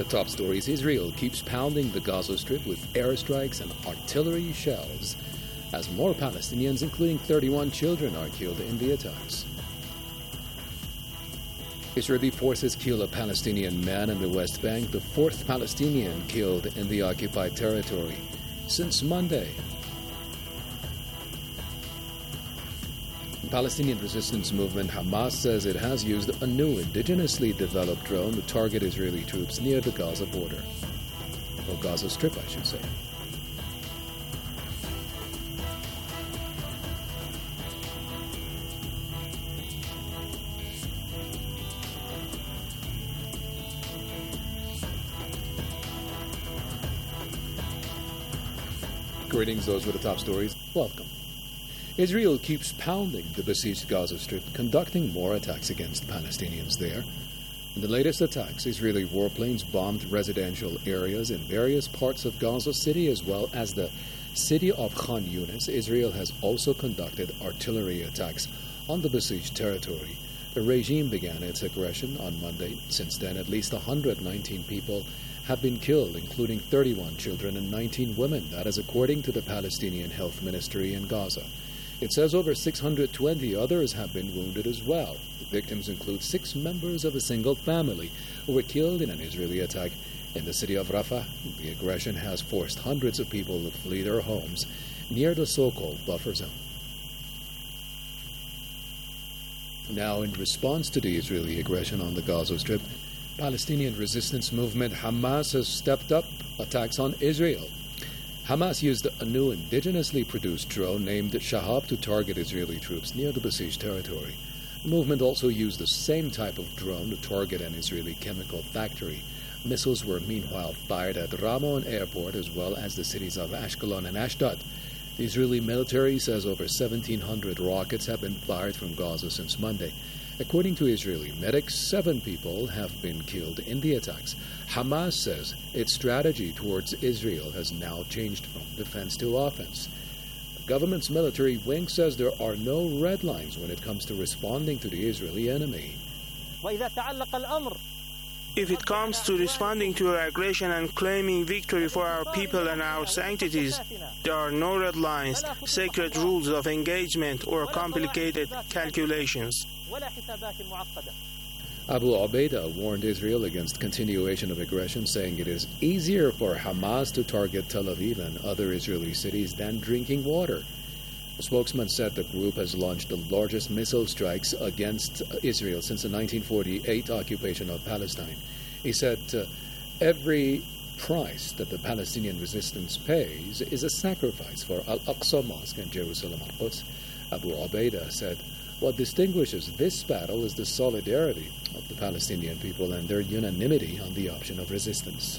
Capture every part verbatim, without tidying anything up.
The top stories: Israel keeps pounding the Gaza Strip with airstrikes and artillery shells as more Palestinians, including thirty-one children, are killed in the attacks. Israeli forces kill a Palestinian man in the West Bank, the fourth Palestinian killed in the occupied territory since Monday. The Palestinian resistance movement Hamas says it has used a new indigenously developed drone to target Israeli troops near the Gaza border. Or Gaza Strip, I should say. Greetings, those were the top stories. Welcome. Israel keeps pounding the besieged Gaza Strip, conducting more attacks against Palestinians there. In the latest attacks, Israeli warplanes bombed residential areas in various parts of Gaza City, as well as the city of Khan Yunis. Israel has also conducted artillery attacks on the besieged territory. The regime began its aggression on Monday. Since then, at least one hundred nineteen people have been killed, including thirty-one children and nineteen women. That is according to the Palestinian Health Ministry in Gaza. It says over six hundred twenty others have been wounded as well. The victims include six members of a single family who were killed in an Israeli attack in the city of Rafah. The aggression has forced hundreds of people to flee their homes near the so-called buffer zone. Now, in response to the Israeli aggression on the Gaza Strip, Palestinian resistance movement Hamas has stepped up attacks on Israel. Hamas used a new indigenously produced drone named Shahab to target Israeli troops near the besieged territory. The movement also used the same type of drone to target an Israeli chemical factory. Missiles were meanwhile fired at Ramon Airport as well as the cities of Ashkelon and Ashdod. The Israeli military says over seventeen hundred rockets have been fired from Gaza since Monday. According to Israeli medics, seven people have been killed in the attacks. Hamas says its strategy towards Israel has now changed from defense to offense. The government's military wing says there are no red lines when it comes to responding to the Israeli enemy. If it comes to responding to our aggression and claiming victory for our people and our sanctities, there are no red lines, sacred rules of engagement, or complicated calculations. Abu Ubaidah warned Israel against continuation of aggression, saying it is easier for Hamas to target Tel Aviv and other Israeli cities than drinking water. The spokesman said the group has launched the largest missile strikes against Israel since the nineteen forty-eight occupation of Palestine. He said uh, every price that the Palestinian resistance pays is a sacrifice for Al-Aqsa Mosque in Jerusalem al-Quds. Abu Ubaidah said what distinguishes this battle is the solidarity of the Palestinian people and their unanimity on the option of resistance.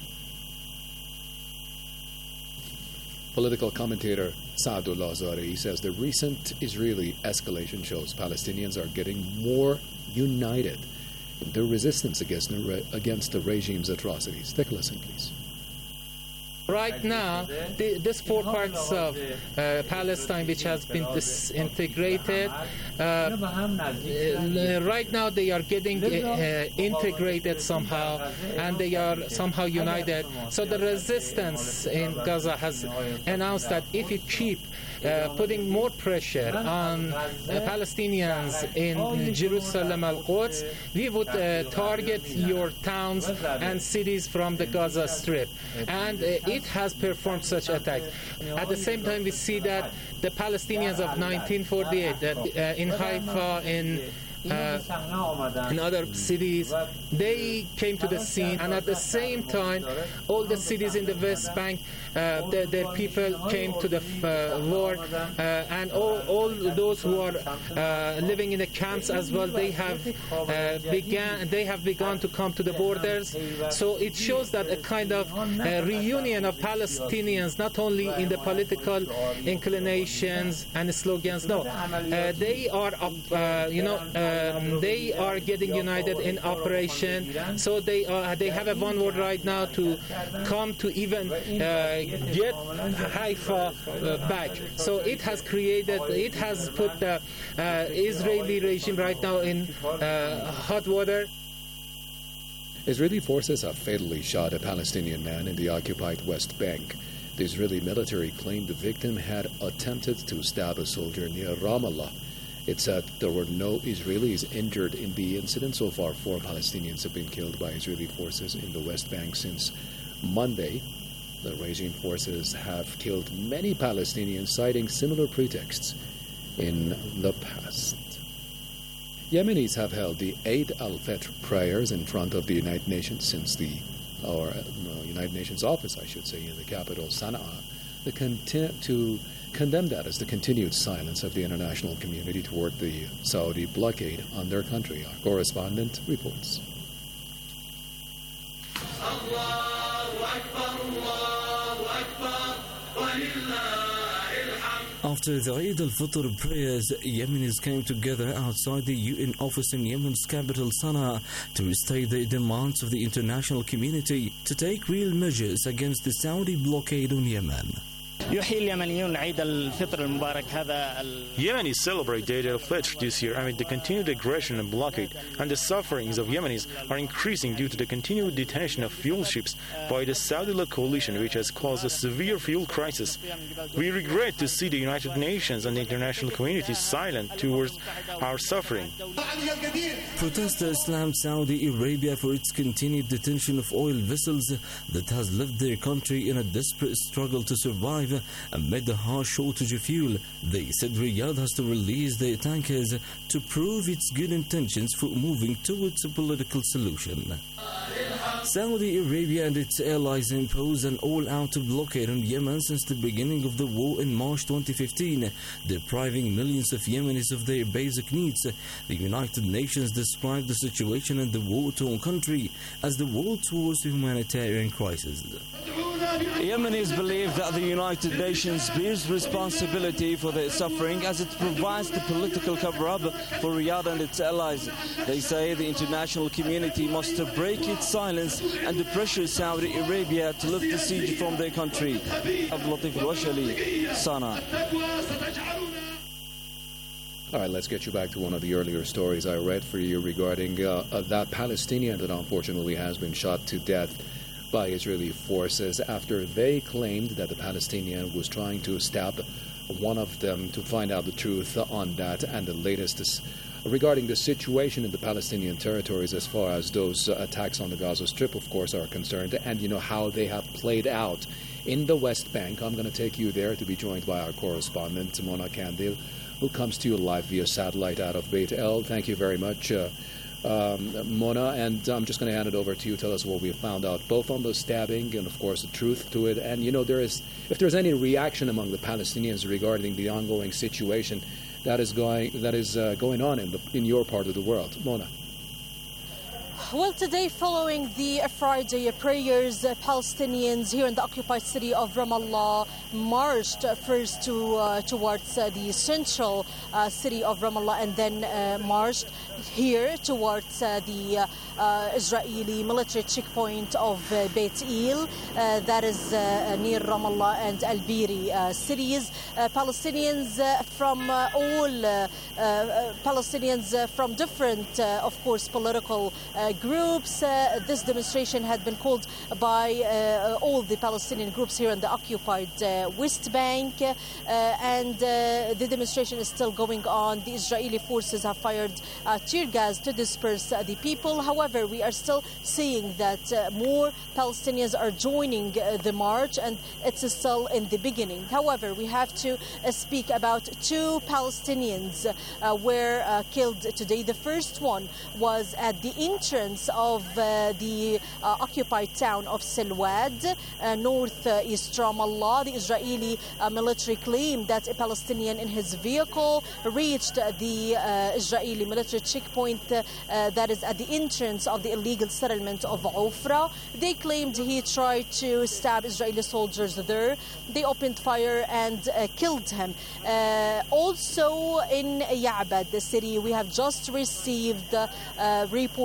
Political commentator Saadullah Zari says the recent Israeli escalation shows Palestinians are getting more united in their resistance against the, re- against the regime's atrocities. Take a listen, please. Right now, the, this four parts of uh, Palestine which has been disintegrated, uh, uh, right now they are getting uh, integrated somehow, and they are somehow united. So the resistance in Gaza has announced that if you keep uh, putting more pressure on uh, Palestinians in Jerusalem al-Quds, we would uh, target your towns and cities from the Gaza Strip. And uh, it has performed such attacks. At the same time, we see that the Palestinians of nineteen forty-eight, that uh, in Haifa, in Uh, in other cities, they came to the scene, and at the same time, all the cities in the West Bank, uh, their, their people came to the uh, war, uh, and all, all those who are uh, living in the camps as well, they have uh, began, they have begun to come to the borders. So it shows that a kind of uh, reunion of Palestinians, not only in the political inclinations and slogans. No, uh, they are, uh, you know. Uh, Um, they are getting united in operation, so they are, they have a one word right now to come to even uh, get Haifa uh, back. So it has created, it has put the uh, Israeli regime right now in uh, hot water. Israeli forces have fatally shot a Palestinian man in the occupied West Bank. The Israeli military claimed the victim had attempted to stab a soldier near Ramallah. It said there were no Israelis injured in the incident. So far, four Palestinians have been killed by Israeli forces in the West Bank since Monday. The regime forces have killed many Palestinians, citing similar pretexts in the past. Yemenis have held the Eid al-Fitr prayers in front of the United Nations since the, or uh, United Nations office, I should say, in the capital, Sana'a, the conti- to condemn that as the continued silence of the international community toward the Saudi blockade on their country. Our correspondent reports. After the Eid al-Fitr prayers, Yemenis came together outside the U N office in Yemen's capital Sana'a to restate the demands of the international community to take real measures against the Saudi blockade on Yemen. Yemenis celebrate the Eid al-Fitr this year amid the continued aggression and blockade, and the sufferings of Yemenis are increasing due to the continued detention of fuel ships by the Saudi-led coalition, which has caused a severe fuel crisis. We regret to see the United Nations and the international community silent towards our suffering. Protesters slammed Saudi Arabia for its continued detention of oil vessels that has left their country in a desperate struggle to survive amid the harsh shortage of fuel. They said Riyadh has to release their tankers to prove its good intentions for moving towards a political solution. Saudi Arabia and its allies imposed an all-out blockade on Yemen since the beginning of the war in March twenty fifteen, depriving millions of Yemenis of their basic needs. The United Nations described the situation in the war-torn country as the world's worst humanitarian crisis. Yemenis believe that the United Nations bears responsibility for their suffering as it provides the political cover-up for Riyadh and its allies. They say the international community must break its silence and pressure Saudi Arabia to lift the siege from their country. Abdulatif al-Washali, Sana'a. All right, let's get you back to one of the earlier stories I read for you regarding uh, uh, that Palestinian that unfortunately has been shot to death by Israeli forces after they claimed that the Palestinian was trying to stab one of them to find out the truth on that. And the latest is regarding the situation in the Palestinian territories as far as those uh, attacks on the Gaza Strip, of course, are concerned, and you know how they have played out in the West Bank. I'm going to take you there to be joined by our correspondent, Mona Kandil, who comes to you live via satellite out of Beit El. Thank you very much, uh, um, Mona, and I'm just going to hand it over to you. Tell us what we found out, both on the stabbing and, of course, the truth to it. And, you know, there is, if there's any reaction among the Palestinians regarding the ongoing situation that is going that is uh, going on in the in your part of the world. Mona. Well, today, following the Friday prayers, uh, Palestinians here in the occupied city of Ramallah marched uh, first to uh, towards uh, the central uh, city of Ramallah, and then uh, marched here towards uh, the uh, uh, Israeli military checkpoint of uh, Beit El, uh, that is uh, near Ramallah and Al Biri uh, cities. Uh, Palestinians uh, from uh, all uh, uh, Palestinians uh, from different, uh, of course, political uh, groups. Uh, this demonstration had been called by uh, all the Palestinian groups here in the occupied uh, West Bank, uh, and uh, the demonstration is still going on. The Israeli forces have fired uh, tear gas to disperse uh, the people. However, we are still seeing that uh, more Palestinians are joining uh, the march, and it's still in the beginning. However, we have to uh, speak about two Palestinians uh, were uh, killed today. The first one was at the entrance of uh, the uh, occupied town of Silwad, uh, northeast Ramallah. The Israeli uh, military claimed that a Palestinian in his vehicle reached uh, the uh, Israeli military checkpoint uh, uh, that is at the entrance of the illegal settlement of Ofra. They claimed he tried to stab Israeli soldiers there. They opened fire and uh, killed him. Uh, also in Ya'bad, the city, we have just received uh, uh, reports from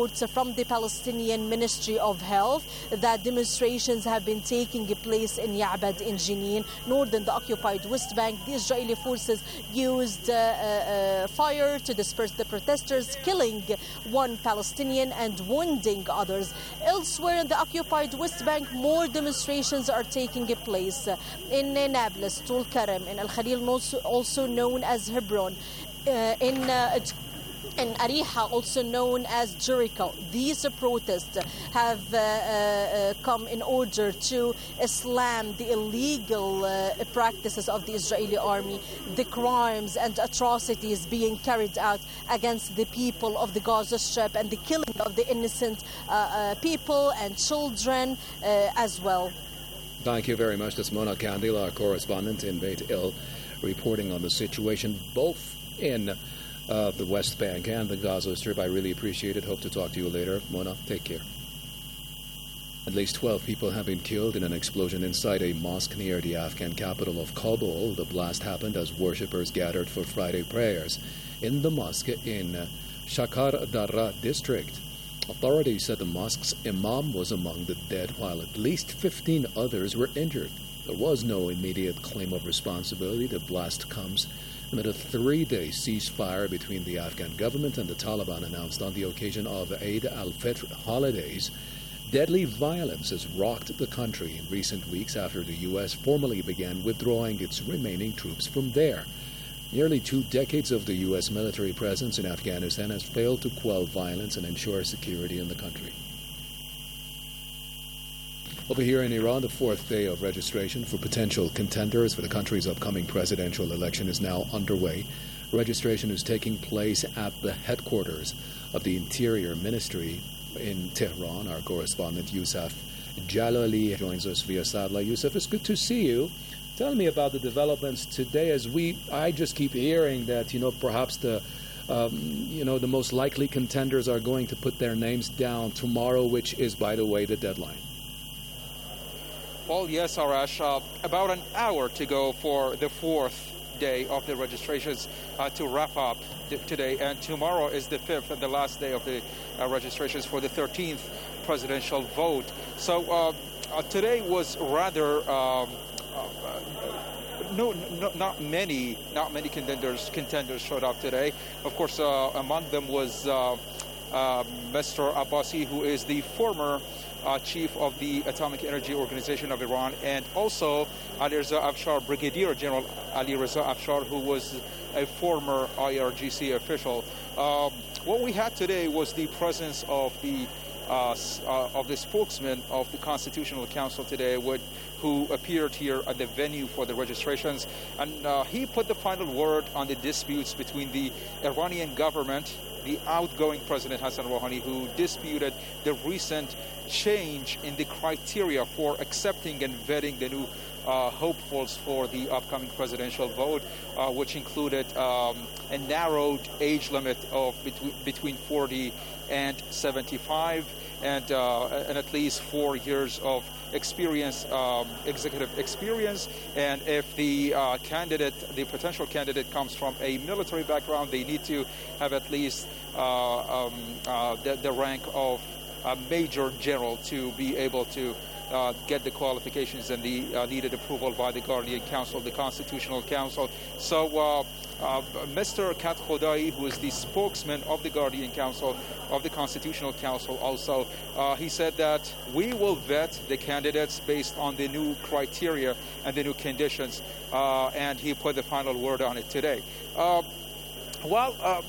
from the Palestinian Ministry of Health that demonstrations have been taking place in Ya'bad in Jenin, northern the occupied West Bank. The Israeli forces used uh, uh, fire to disperse the protesters, killing one Palestinian and wounding others. Elsewhere in the occupied West Bank, more demonstrations are taking place in Nablus, Tul Karam, in Al Khalil, also known as Hebron, uh, in uh, in Ariha, also known as Jericho. These protests have uh, uh, come in order to slam the illegal uh, practices of the Israeli army, the crimes and atrocities being carried out against the people of the Gaza Strip, and the killing of the innocent uh, uh, people and children uh, as well. Thank you very much. That's Mona Kandil, our correspondent in Beit El, reporting on the situation both in Uh, the West Bank and the Gaza Strip. I really appreciate it. Hope to talk to you later. Mona, take care. At least twelve people have been killed in an explosion inside a mosque near the Afghan capital of Kabul. The blast happened as worshippers gathered for Friday prayers in the mosque in uh, Shakar Darra district. Authorities said the mosque's imam was among the dead, while at least fifteen others were injured. There was no immediate claim of responsibility. The blast comes amid a three-day ceasefire between the Afghan government and the Taliban announced on the occasion of Eid al-Fitr holidays. Deadly violence has rocked the country in recent weeks after the U S formally began withdrawing its remaining troops from there. Nearly two decades of the U S military presence in Afghanistan has failed to quell violence and ensure security in the country. Over here in Iran, the fourth day of registration for potential contenders for the country's upcoming presidential election is now underway. Registration is taking place at the headquarters of the Interior Ministry in Tehran. Our correspondent Yusuf Jalali joins us via satellite. Yusuf, it's good to see you. Tell me about the developments today, as we, I just keep hearing that, you know, perhaps the Um, you know, the most likely contenders are going to put their names down tomorrow, which is, by the way, the deadline. Well, yes, Arash, uh, about an hour to go for the fourth day of the registrations uh, to wrap up th- today. And tomorrow is the fifth and the last day of the uh, registrations for the thirteenth presidential vote. So uh, uh, today was rather um, uh, no, no, not many, not many contenders contenders showed up today. Of course, uh, among them was uh, uh, Mister Abbasi, who is the former Uh, chief of the Atomic Energy Organization of Iran, and also Ali Reza Afshar, Brigadier General Ali Reza Afshar, who was a former I R G C official. Um, what we had today was the presence of the uh, uh, of the spokesman of the Constitutional Council today, would, who appeared here at the venue for the registrations, and uh, he put the final word on the disputes between the Iranian government, the outgoing President Hassan Rouhani, who disputed the recent change in the criteria for accepting and vetting the new uh, hopefuls for the upcoming presidential vote, uh, which included um, a narrowed age limit of between, between forty and seventy-five, and, uh, and at least four years of experience, um, executive experience. And if the uh, candidate, the potential candidate, comes from a military background, they need to have at least uh, um, uh, the, the rank of a major general to be able to uh, get the qualifications and the uh, needed approval by the Guardian Council, the Constitutional Council. So uh, uh, Mister Kat Khodai, who is the spokesman of the Guardian Council, of the Constitutional Council also, uh, he said that we will vet the candidates based on the new criteria and the new conditions, uh, and he put the final word on it today. Uh, well, uh,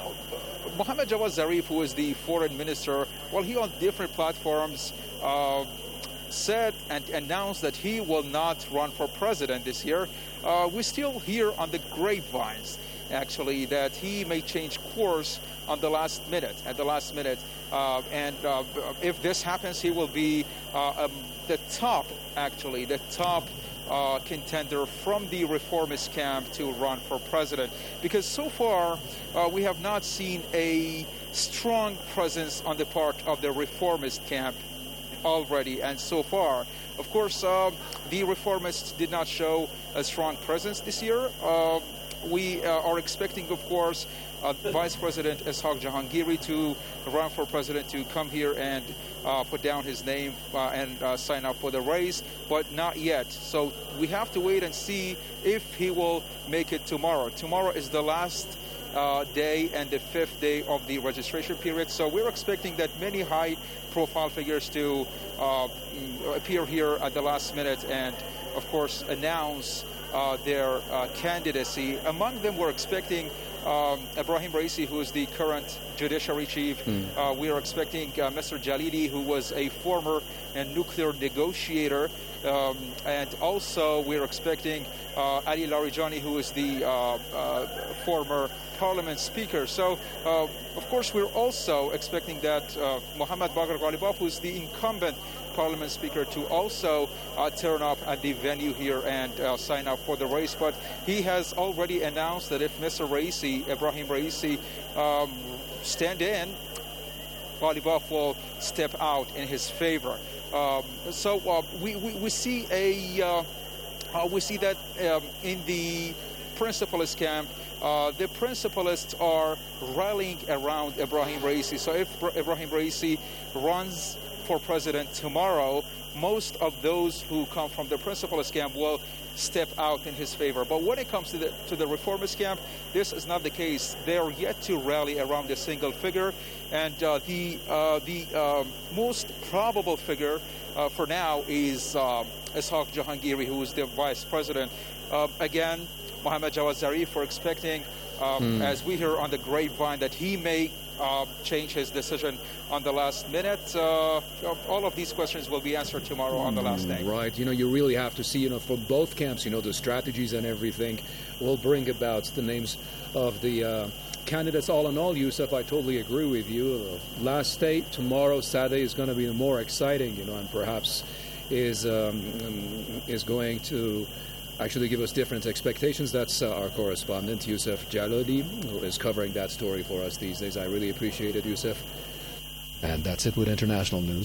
Mohammad Javad Zarif, who is the foreign minister, well, he on different platforms uh, said and announced that he will not run for president this year. Uh, we still hear on the grapevines, actually, that he may change course on the last minute, at the last minute. Uh, and uh, if this happens, he will be uh, um, the top, actually, the top Uh, contender from the reformist camp to run for president, because so far uh, we have not seen a strong presence on the part of the reformist camp already. And so far, of course, uh, the reformists did not show a strong presence this year. Uh, we uh, are expecting, of course, uh, Vice President Ishaq Jahangiri to run for president to come here and uh, put down his name uh, and uh, sign up for the race, but not yet. So we have to wait and see if he will make it tomorrow. Tomorrow is the last uh, day and the fifth day of the registration period. So we're expecting that many high-profile figures to uh, appear here at the last minute and, of course, announce uh, their uh, candidacy. Among them, we're expecting Um, Ebrahim Raisi, who is the current judiciary chief. Mm. Uh, we are expecting uh, Mister Jalili, who was a former and nuclear negotiator. Um, and also we're expecting uh, Ali Larijani, who is the uh, uh, former parliament speaker. So, uh, of course, we're also expecting that uh, Mohammad Bagher Ghalibaf, who is the incumbent parliament speaker, to also uh, turn up at the venue here and uh, sign up for the race. But he has already announced that if Mister Raisi, Ebrahim Raisi, um, stand in, Ghalibaf will step out in his favor. Um, so uh, we, we, we see a uh, uh, we see that um, in the principalist camp, uh, the principalists are rallying around Ebrahim Raisi. So if Ebrahim Raisi runs for president tomorrow, most of those who come from the principalist camp will step out in his favor. But when it comes to the to the reformist camp, this is not the case. They are yet to rally around a single figure, and uh, the uh, the uh, most probable figure uh, for now is uh, Ishaq Jahangiri, who is the vice president. Uh, again, Mohammad Jawad Zarif, we're expecting, um, mm. as we hear on the grapevine, that he may Uh, change his decision on the last minute. Uh, all of these questions will be answered tomorrow on the last day. Right. You know, you really have to see, you know, for both camps, you know, the strategies and everything will bring about the names of the uh, candidates. All in all, Yusuf, I totally agree with you. The last day, tomorrow, Saturday, is going to be more exciting, you know, and perhaps is um, is going to actually give us different expectations. That's uh, our correspondent, Yusuf Jalali, who is covering that story for us these days. I really appreciate it, Yusuf. And that's it with international news.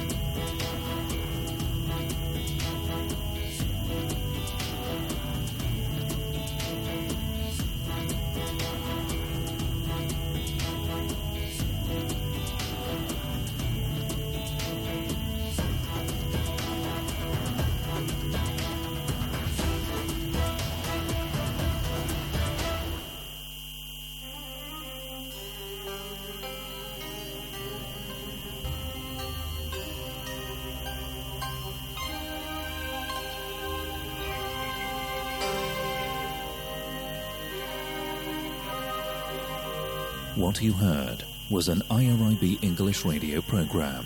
What you heard was an I R I B English radio program.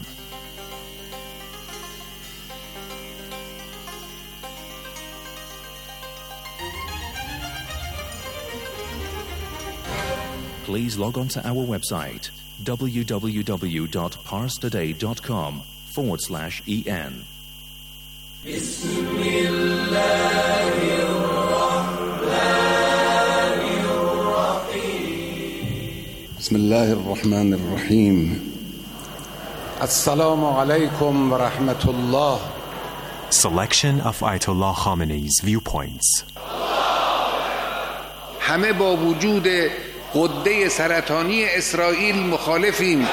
Please log on to our website www.parstoday.com forward slash en. بسم الله الرحمن الرحيم السلام عليكم ورحمة الله. Selection of Ayatollah Khamenei's viewpoints. همه با وجود غده سرطانی اسرائیل مخالفیم.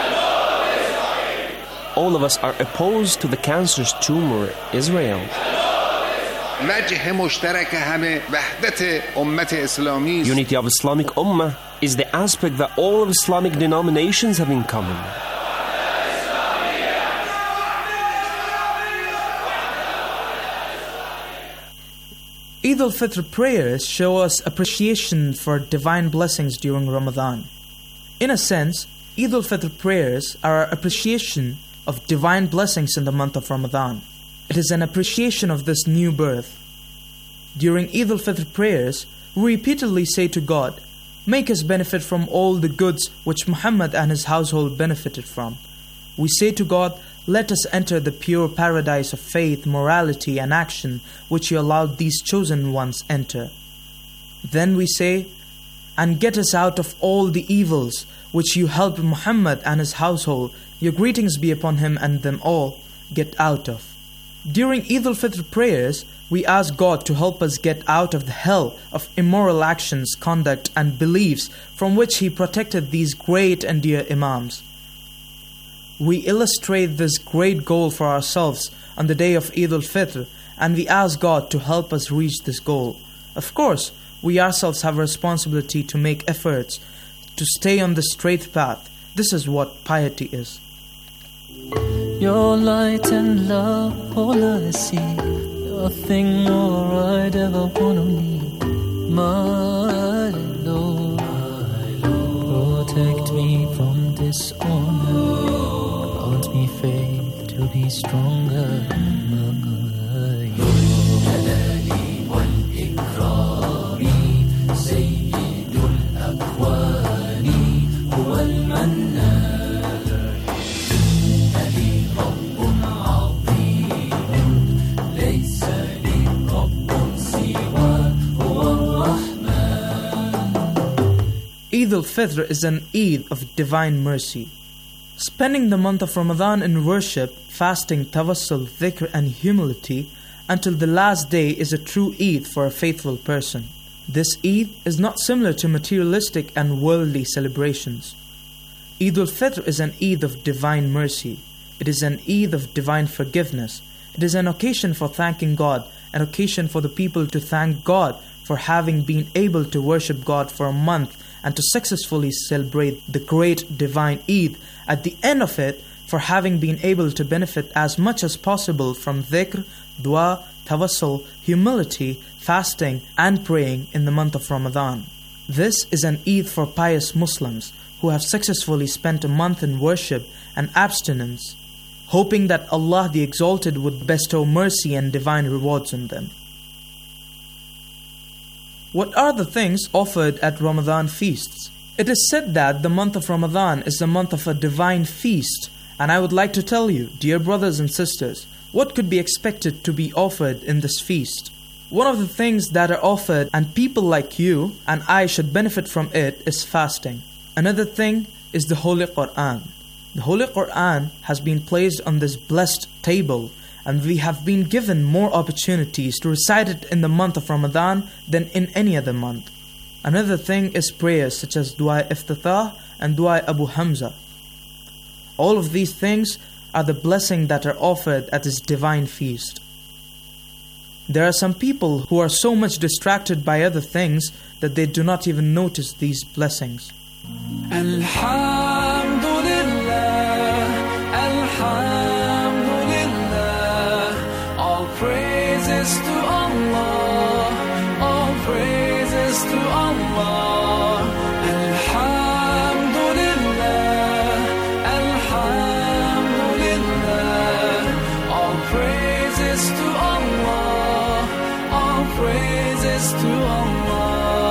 All of us are opposed to the cancerous tumor Israel. وجه مشترک همه وحدت امت اسلامی. Unity of Islamic Ummah is the aspect that all of Islamic denominations have in common. Eid al-Fitr prayers show us appreciation for divine blessings during Ramadan. In a sense, Eid al-Fitr prayers are our appreciation of divine blessings in the month of Ramadan. It is an appreciation of this new birth. During Eid al-Fitr prayers, we repeatedly say to God, "Make us benefit from all the goods which Muhammad and his household benefited from." We say to God, "Let us enter the pure paradise of faith, morality, and action which you allowed these chosen ones enter." Then we say, "And get us out of all the evils which you helped Muhammad and his household, your greetings be upon him and them all, get out of." During Eid al-Fitr prayers, we ask God to help us get out of the hell of immoral actions, conduct and beliefs from which He protected these great and dear Imams. We illustrate this great goal for ourselves on the day of Eid al-Fitr, and we ask God to help us reach this goal. Of course, we ourselves have a responsibility to make efforts to stay on the straight path. This is what piety is. Your light and love, all I see. Nothing more I'd ever want or need. My Lord, protect me from dishonor. Grant me faith to be stronger. Eid al-Fitr is an Eid of divine mercy. Spending the month of Ramadan in worship, fasting, tawassul, dhikr and humility until the last day is a true Eid for a faithful person. This Eid is not similar to materialistic and worldly celebrations. Eid al-Fitr is an Eid of divine mercy. It is an Eid of divine forgiveness. It is an occasion for thanking God, an occasion for the people to thank God for having been able to worship God for a month and to successfully celebrate the great divine Eid. At the end of it, for having been able to benefit as much as possible from dhikr, dua, tawassul, humility, fasting and praying in the month of Ramadan. This is an Eid for pious Muslims who have successfully spent a month in worship and abstinence, hoping that Allah the Exalted would bestow mercy and divine rewards on them. What are the things offered at Ramadan feasts? It is said that the month of Ramadan is the month of a divine feast, and I would like to tell you, dear brothers and sisters, what could be expected to be offered in this feast. One of the things that are offered and people like you and I should benefit from it is fasting. Another thing is the Holy Quran. The Holy Quran has been placed on this blessed table, and we have been given more opportunities to recite it in the month of Ramadan than in any other month. Another thing is prayers such as Dua Iftatah and Dua Abu Hamza. All of these things are the blessing that are offered at this divine feast. There are some people who are so much distracted by other things that they do not even notice these blessings. Alhamdulillah, Alhamdulillah, all praises to Allah, all praises to Allah. Alhamdulillah, Alhamdulillah, all praises to Allah, all praises to Allah.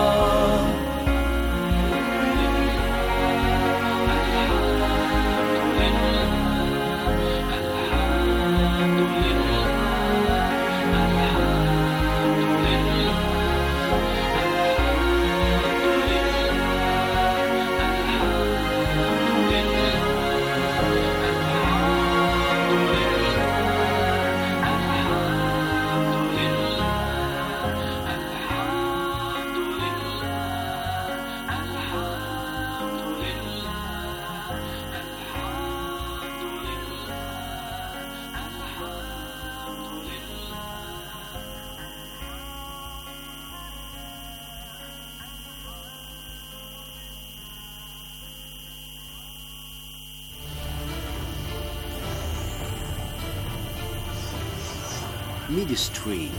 Midstream.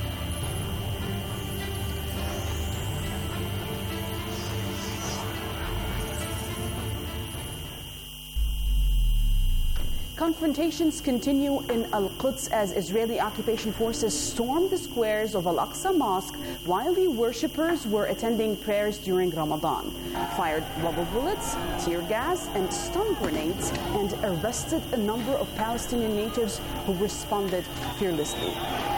Confrontations continue in Al-Quds as Israeli occupation forces stormed the squares of Al-Aqsa Mosque while the worshippers were attending prayers during Ramadan, fired rubber bullets, tear gas, and stun grenades, and arrested a number of Palestinian natives who responded fearlessly.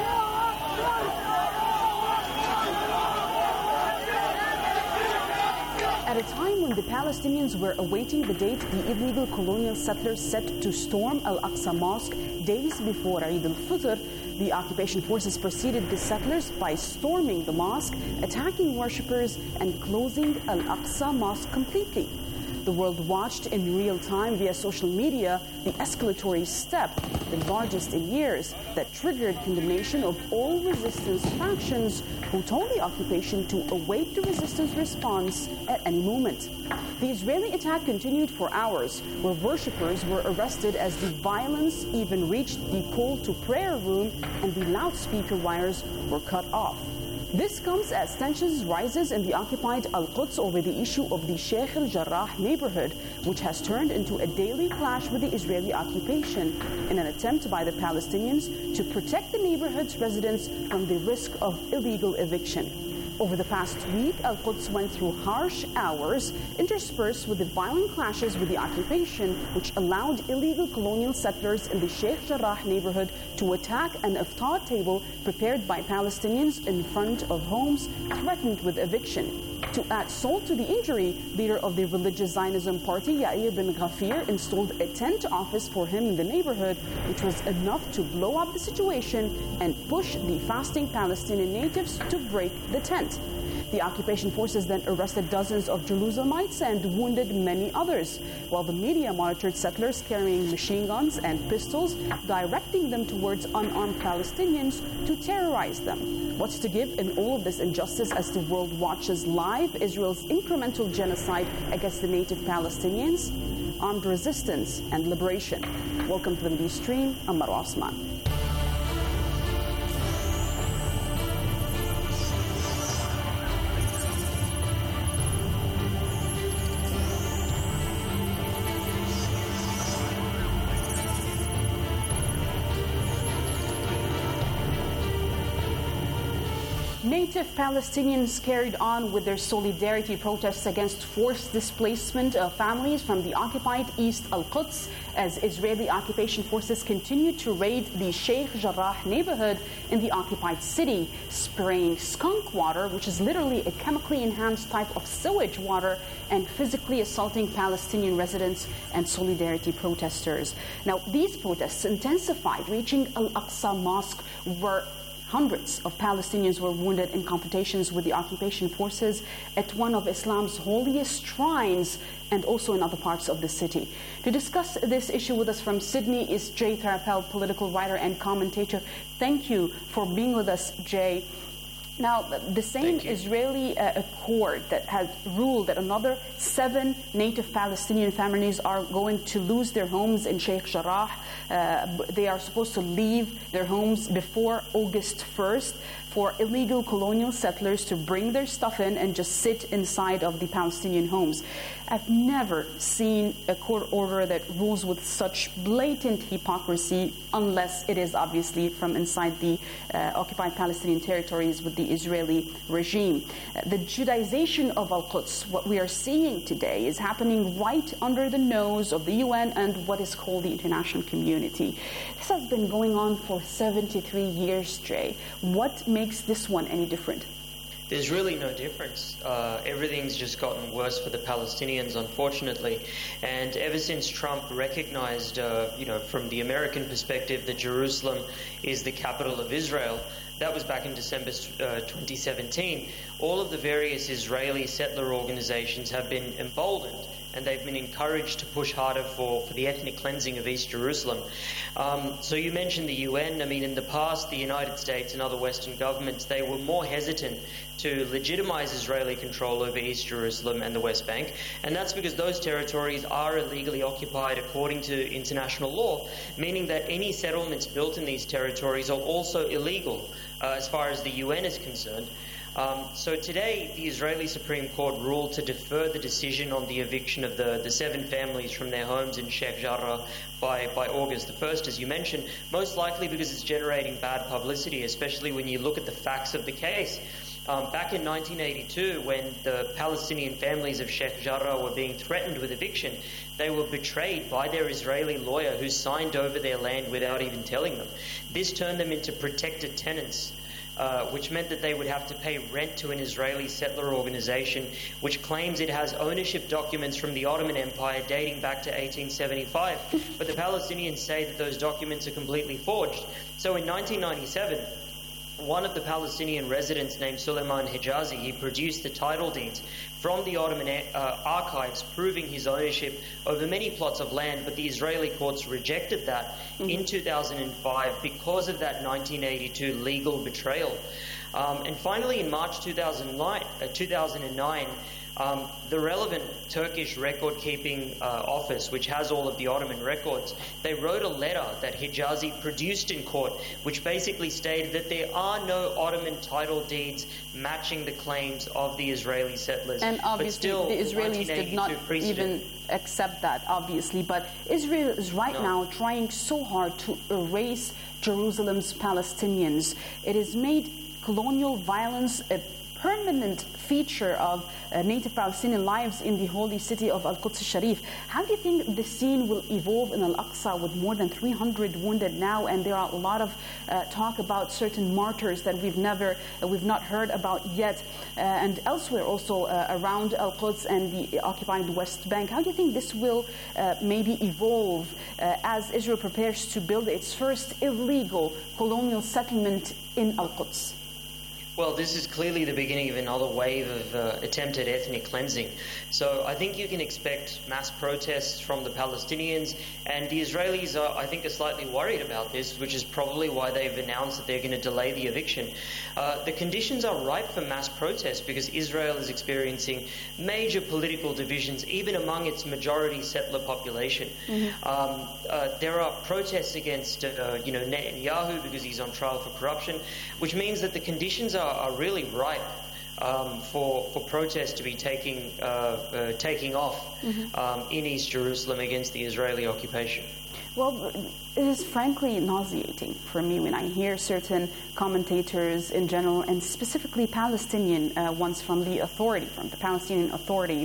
At a time when the Palestinians were awaiting the date the illegal colonial settlers set to storm Al-Aqsa Mosque, days before Eid al-Fitr, the occupation forces proceeded the settlers by storming the mosque, attacking worshippers, and closing Al-Aqsa Mosque completely. The world watched in real time via social media the escalatory step, the largest in years, that triggered condemnation of all resistance factions who told the occupation to await the resistance response at any moment. The Israeli attack continued for hours, where worshippers were arrested as the violence even reached the call to prayer room and the loudspeaker wires were cut off. This comes as tensions rises in the occupied Al-Quds over the issue of the Sheikh al-Jarrah neighborhood, which has turned into a daily clash with the Israeli occupation in an attempt by the Palestinians to protect the neighborhood's residents from the risk of illegal eviction. Over the past week, Al-Quds went through harsh hours interspersed with the violent clashes with the occupation, which allowed illegal colonial settlers in the Sheikh Jarrah neighborhood to attack an iftar table prepared by Palestinians in front of homes threatened with eviction. To add salt to the injury, leader of the religious Zionism party, Yair bin Ghafir, installed a tent office for him in the neighborhood, which was enough to blow up the situation and push the fasting Palestinian natives to break the tent. The occupation forces then arrested dozens of Jerusalemites and wounded many others, while the media monitored settlers carrying machine guns and pistols, directing them towards unarmed Palestinians to terrorize them. What's to give in all of this injustice as the world watches live Israel's incremental genocide against the native Palestinians? Armed resistance and liberation. Welcome to the Middle East Stream. I'm Marwa Osman. Native Palestinians carried on with their solidarity protests against forced displacement of families from the occupied East Al-Quds as Israeli occupation forces continued to raid the Sheikh Jarrah neighborhood in the occupied city, spraying skunk water, which is literally a chemically enhanced type of sewage water, and physically assaulting Palestinian residents and solidarity protesters. Now, these protests intensified, reaching Al-Aqsa Mosque, where hundreds of Palestinians were wounded in confrontations with the occupation forces at one of Islam's holiest shrines and also in other parts of the city. To discuss this issue with us from Sydney is Jay Tharapel, political writer and commentator. Thank you for being with us, Jay. Now, the same Israeli uh, accord that has ruled that another seven native Palestinian families are going to lose their homes in Sheikh Jarrah. Uh, they are supposed to leave their homes before August first for illegal colonial settlers to bring their stuff in and just sit inside of the Palestinian homes. I've never seen a court order that rules with such blatant hypocrisy, unless it is obviously from inside the uh, occupied Palestinian territories with the Israeli regime. Uh, the Judaization of Al-Quds, what we are seeing today, is happening right under the nose of the U N and what is called the international community. This has been going on for seventy-three years, Jay. What makes this one any different? There's really no difference. Uh, everything's just gotten worse for the Palestinians, unfortunately. And ever since Trump recognized, uh, you know, from the American perspective, that Jerusalem is the capital of Israel, that was back in December uh, twenty seventeen, all of the various Israeli settler organizations have been emboldened, and they've been encouraged to push harder for, for the ethnic cleansing of East Jerusalem. Um, so you mentioned the U N. I mean, in the past, the United States and other Western governments, they were more hesitant to legitimize Israeli control over East Jerusalem and the West Bank. And that's because those territories are illegally occupied according to international law, meaning that any settlements built in these territories are also illegal uh, as far as the U N is concerned. Um, so today, the Israeli Supreme Court ruled to defer the decision on the eviction of the, the seven families from their homes in Sheikh Jarrah by, by August the first, as you mentioned, most likely because it's generating bad publicity, especially when you look at the facts of the case. Um, back in nineteen eighty-two, when the Palestinian families of Sheikh Jarrah were being threatened with eviction, they were betrayed by their Israeli lawyer who signed over their land without even telling them. This turned them into protected tenants. uh, which meant that they would have to pay rent to an Israeli settler organization, which claims it has ownership documents from the Ottoman Empire dating back to eighteen seventy-five. But the Palestinians say that those documents are completely forged. So in nineteen ninety-seven, one of the Palestinian residents named Suleiman Hijazi, he produced the title deeds from the Ottoman uh, archives proving his ownership over many plots of land, but the Israeli courts rejected that mm-hmm. in two thousand five because of that nineteen eighty-two legal betrayal. Um, and finally, in March two thousand nine, uh, two thousand nine Um, the relevant Turkish record-keeping uh, office, which has all of the Ottoman records, they wrote a letter that Hijazi produced in court, which basically stated that there are no Ottoman title deeds matching the claims of the Israeli settlers. And obviously, but still, the Israelis did not even accept that, obviously. But Israel is right no. now trying so hard to erase Jerusalem's Palestinians. It has made colonial violence a permanent feature of uh, native Palestinian lives in the holy city of Al-Quds Sharif. How do you think the scene will evolve in Al-Aqsa with more than three hundred wounded now, and there are a lot of uh, talk about certain martyrs that we've never, uh, we've not heard about yet, uh, and elsewhere also uh, around Al-Quds and the occupied West Bank. How do you think this will uh, maybe evolve uh, as Israel prepares to build its first illegal colonial settlement in Al-Quds? Well, this is clearly the beginning of another wave of uh, attempted ethnic cleansing. So I think you can expect mass protests from the Palestinians, and the Israelis are, I think, are slightly worried about this, which is probably why they've announced that they're going to delay the eviction. Uh, the conditions are ripe for mass protests because Israel is experiencing major political divisions, even among its majority settler population. Mm-hmm. um, uh, there are protests against, uh, you know, Netanyahu because he's on trial for corruption, which means that the conditions are are really ripe um, for for protests to be taking uh, uh, taking off mm-hmm. um, in East Jerusalem against the Israeli occupation. Well, it is frankly nauseating for me when I hear certain commentators in general, and specifically Palestinian uh, ones from the authority, from the Palestinian Authority,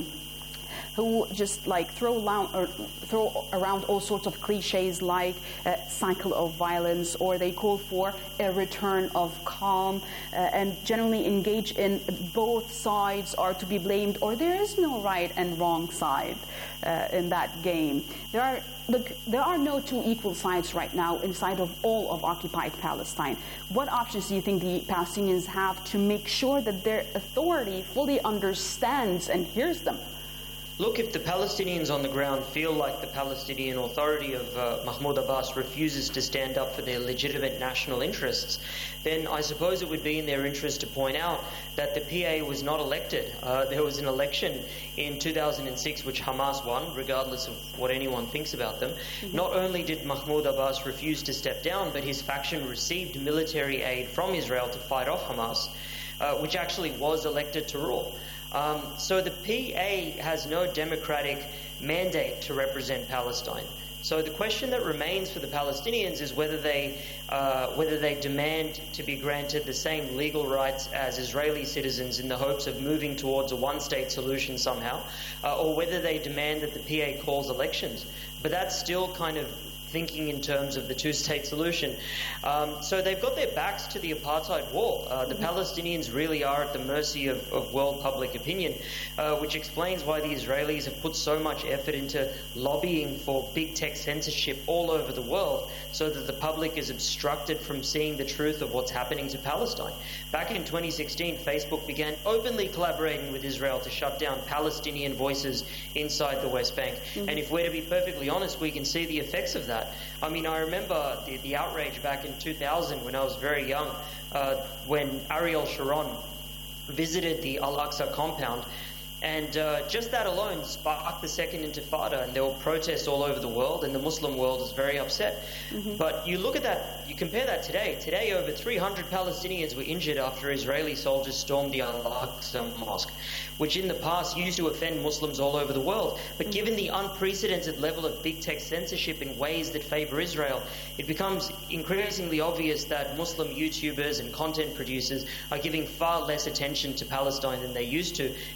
who just like throw around, or throw around all sorts of cliches like a cycle of violence, or they call for a return of calm, uh, and generally engage in both sides are to be blamed, or there is no right and wrong side uh, in that game. There are Look, there are no two equal sides right now inside of all of occupied Palestine. What options do you think the Palestinians have to make sure that their authority fully understands and hears them? Look, if the Palestinians on the ground feel like the Palestinian Authority of uh, Mahmoud Abbas refuses to stand up for their legitimate national interests, then I suppose it would be in their interest to point out that the P A was not elected. Uh, there was an election in two thousand six which Hamas won, regardless of what anyone thinks about them. Mm-hmm. Not only did Mahmoud Abbas refuse to step down, but his faction received military aid from Israel to fight off Hamas, uh, which actually was elected to rule. Um, so the P A has no democratic mandate to represent Palestine. So the question that remains for the Palestinians is whether they uh, whether they demand to be granted the same legal rights as Israeli citizens in the hopes of moving towards a one-state solution somehow, uh, or whether they demand that the P A calls elections. But that's still kind of thinking in terms of the two-state solution. Um, so they've got their backs to the apartheid wall. Uh, the Palestinians really are at the mercy of, of world public opinion, uh, which explains why the Israelis have put so much effort into lobbying for big tech censorship all over the world so that the public is obstructed from seeing the truth of what's happening to Palestine. Back in twenty sixteen, Facebook began openly collaborating with Israel to shut down Palestinian voices inside the West Bank. Mm-hmm. And if we're to be perfectly honest, we can see the effects of that. I mean, I remember the, the outrage back in two thousand when I was very young, uh, when Ariel Sharon visited the Al-Aqsa compound, and uh, just that alone sparked the Second Intifada, and there were protests all over the world, and the Muslim world is very upset. Mm-hmm. But you look at that, you compare that today. Today, over three hundred Palestinians were injured after Israeli soldiers stormed the Al-Aqsa mosque, which in the past used to offend Muslims all over the world. But mm-hmm. given the unprecedented level of big tech censorship in ways that favor Israel, it becomes increasingly obvious that Muslim YouTubers and content producers are giving far less attention to Palestine than they used to, and that's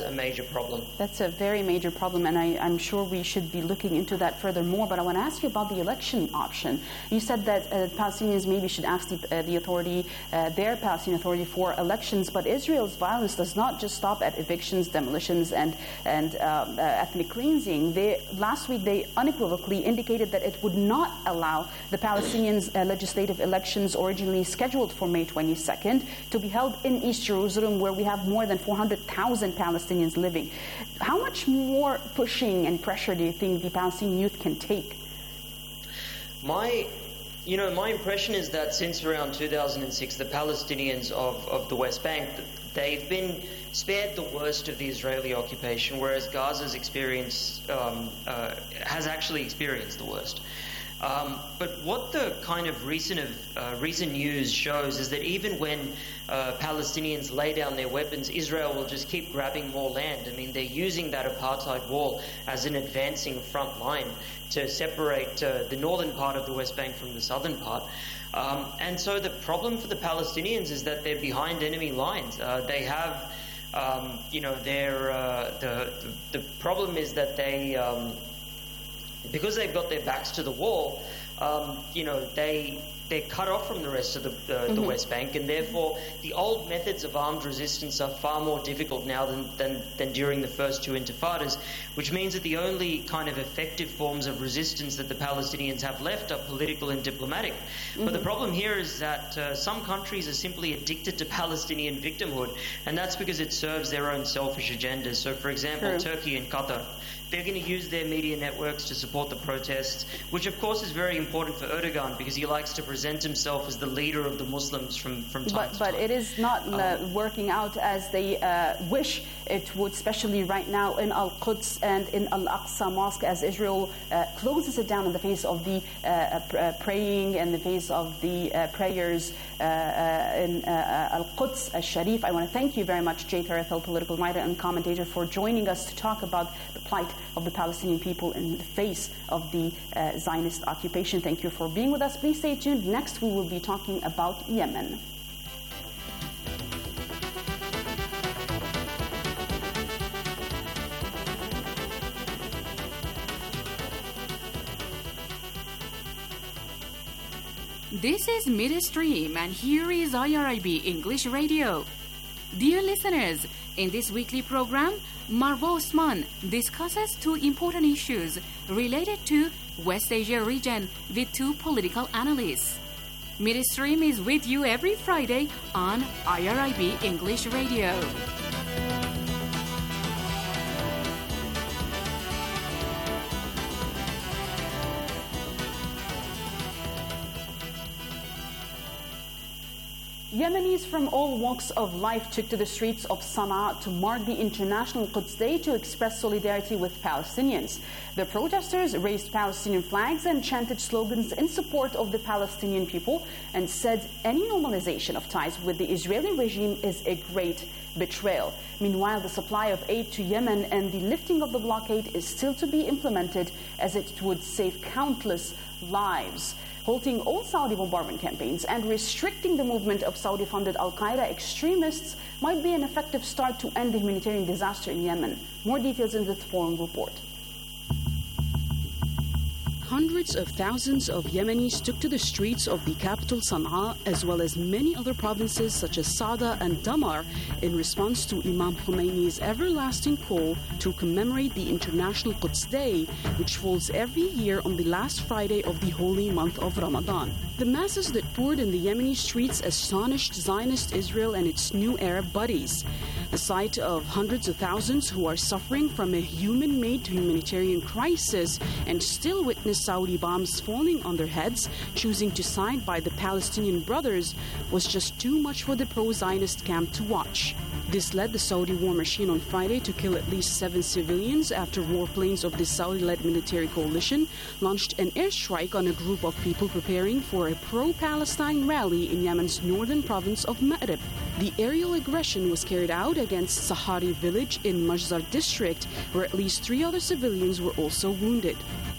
a major problem. That's a very major problem, and I, I'm sure we should be looking into that furthermore. But I want to ask you about the election option. You said that uh, Palestinians maybe should ask the, uh, the authority, uh, their Palestinian authority, for elections. But Israel's violence does not just stop at evictions, demolitions, and and uh, uh, ethnic cleansing. They, last week, they unequivocally indicated that it would not allow the Palestinians' uh, legislative elections originally scheduled for May twenty-second to be held in East Jerusalem, where we have more than four hundred thousand Palestinians living. How much more pushing and pressure do you think the Palestinian youth can take? My, you know, my impression is that since around two thousand six, the Palestinians of, of the West Bank, they've been spared the worst of the Israeli occupation, whereas Gaza's experience um, uh, has actually experienced the worst. Um, but what the kind of recent uh, recent news shows is that even when uh, Palestinians lay down their weapons, Israel will just keep grabbing more land. I mean, they're using that apartheid wall as an advancing front line to separate uh, the northern part of the West Bank from the southern part. Um, and so the problem for the Palestinians is that they're behind enemy lines. Uh, they have, um, you know, they're, uh, the, the the problem is that they. Um, Because they've got their backs to the wall, um, you know, they, they're cut off from the rest of the, uh, mm-hmm. the West Bank, and therefore the old methods of armed resistance are far more difficult now than, than, than during the first two intifadas, which means that the only kind of effective forms of resistance that the Palestinians have left are political and diplomatic. Mm-hmm. But the problem here is that uh, some countries are simply addicted to Palestinian victimhood, and that's because it serves their own selfish agendas. So, for example, True. Turkey and Qatar. They're going to use their media networks to support the protests, which of course is very important for Erdogan because he likes to present himself as the leader of the Muslims from, from time but, to but time. But it is not um, uh, working out as they uh, wish it would, especially right now in Al-Quds and in Al-Aqsa Mosque, as Israel uh, closes it down in the face of the uh, uh, praying and the face of the uh, prayers uh, uh, in uh, Al-Quds Al-Sharif. I want to thank you very much, Jay Tharethel, political writer and commentator, for joining us to talk about the plight of the Palestinian people in the face of the uh, Zionist occupation. Thank you for being with us. Please stay tuned. Next, we will be talking about Yemen. This is Midstream, and here is I R I B English Radio. Dear listeners, in this weekly program, Marwa Osman discusses two important issues related to West Asia region with two political analysts. Midstream is with you every Friday on I R I B English Radio. Yemenis from all walks of life took to the streets of Sana'a to mark the International Quds Day to express solidarity with Palestinians. The protesters raised Palestinian flags and chanted slogans in support of the Palestinian people and said any normalization of ties with the Israeli regime is a great betrayal. Meanwhile, the supply of aid to Yemen and the lifting of the blockade is still to be implemented, as it would save countless lives. Halting all Saudi bombardment campaigns and restricting the movement of Saudi-funded al-Qaeda extremists might be an effective start to end the humanitarian disaster in Yemen. More details in this following report. Hundreds of thousands of Yemenis took to the streets of the capital Sana'a, as well as many other provinces such as Sada and Damar, in response to Imam Khomeini's everlasting call to commemorate the International Quds Day, which falls every year on the last Friday of the holy month of Ramadan. The masses that poured in the Yemeni streets astonished Zionist Israel and its new Arab buddies. The sight of hundreds of thousands who are suffering from a human-made humanitarian crisis and still witness Saudi bombs falling on their heads, choosing to side by the Palestinian brothers, was just too much for the pro-Zionist camp to watch. This led the Saudi war machine on Friday to kill at least seven civilians after warplanes of the Saudi-led military coalition launched an airstrike on a group of people preparing for a pro-Palestine rally in Yemen's northern province of Ma'rib. The aerial aggression was carried out against Sahari village in Majzar district, where at least three other civilians were also wounded.